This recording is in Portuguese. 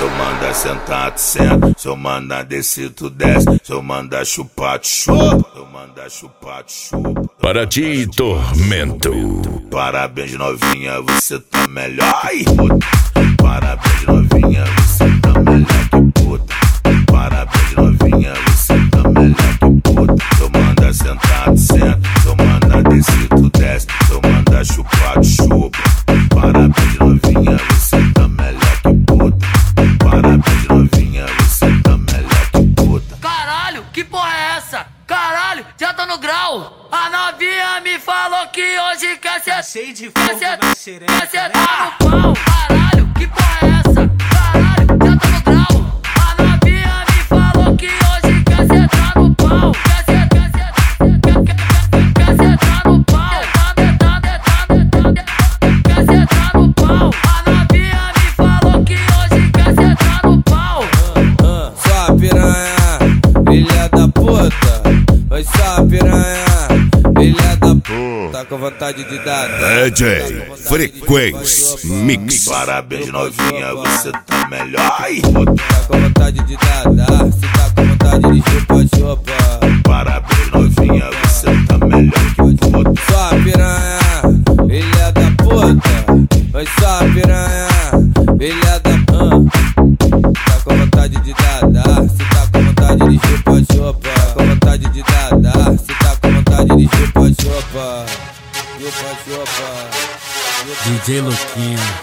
eu mandar sentar, tu senta. Se eu mandar descer, tu desce. Se eu mandar chupar, tu chupa. Eu mandar chupar, tu chupa. Para ti, Tormento. Parabéns, novinha, você tá melhor. Ai, puta. Parabéns, novinha, você tá melhor que puta. Parabéns, novinha, você tá melhor que puta. Se eu mandar sentar, tu senta. Se eu mandar descer, tu desce. Se eu mandar chupar, tu chupa. Parabéns, novinha, você tá melhor que puta. Parabéns, novinha, você tá melhor que puta. Caralho, que porra é essa? Caralho, já tô no grau. A novinha me falou que hoje quer ser cheio de fogo na xereca. Quer sentar no pau. Caralho, que porra é essa? Caralho, já tô no grau. A novinha me falou que hoje quer sentar no pau. Quer sentar no pau. Quer sentar no pau. A novinha me falou que hoje quer sentar no pau. Só piranha, filha da puta. Oi, só piranha, filha da puta. Tá com vontade de dar. DJ Frequência Mix. Parabéns, novinha, você tá melhor. Ai, puta. Tá com vontade de dar. Se tá com vontade de chupa. Parabéns, novinha, você tá melhor que puta. Só piranha, filha da puta. Oi, só piranha, filha da puta. Tá com vontade de dar. Se tá com vontade de chupa. Tá com vontade de dar. Se tá com vontade de chupa. DJ Luquinho.